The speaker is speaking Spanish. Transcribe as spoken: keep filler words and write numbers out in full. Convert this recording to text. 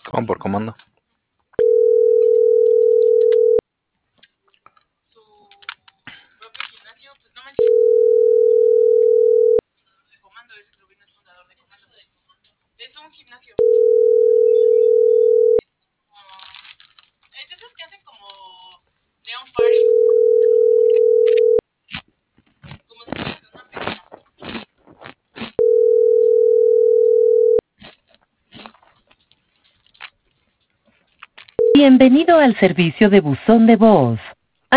¿Cómo por comando? Su propio gimnasio, pues no manches. Comando, es Rubino, es fundador de Comando. Es un gimnasio. Es de esos que hacen como Neon Party. Como si fuera de una película. Bienvenido al servicio de buzón de voz.